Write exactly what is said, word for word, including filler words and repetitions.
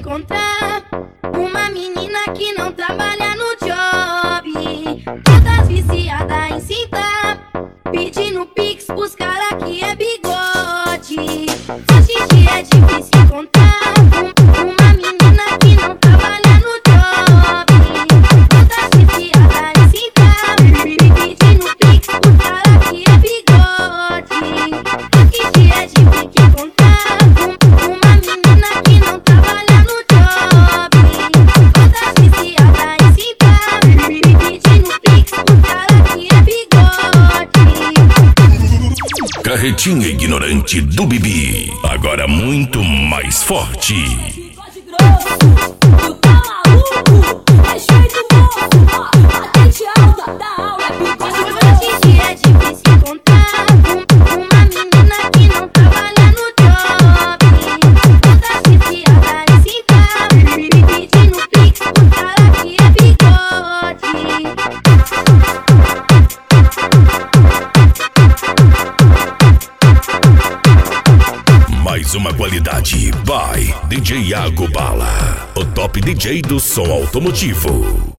encontrar uma menina que não trabalha no job, todas viciadas em cinta, pedindo pix pros cara que é bigode. Hoje em dia é difícil encontrar um, uma menina que não trabalha no job, todas viciadas em cinta, pedindo pix pros cara que é bigode. Hoje em dia é difícil encontrar um, uma menina que não trabalha no job, todas viciadas em cinta, pedindo pix pros cara que é bigode. Carretinha ignorante do Bibi, agora muito mais forte. Mais uma qualidade by D J Iago Bala, o top D J do som automotivo.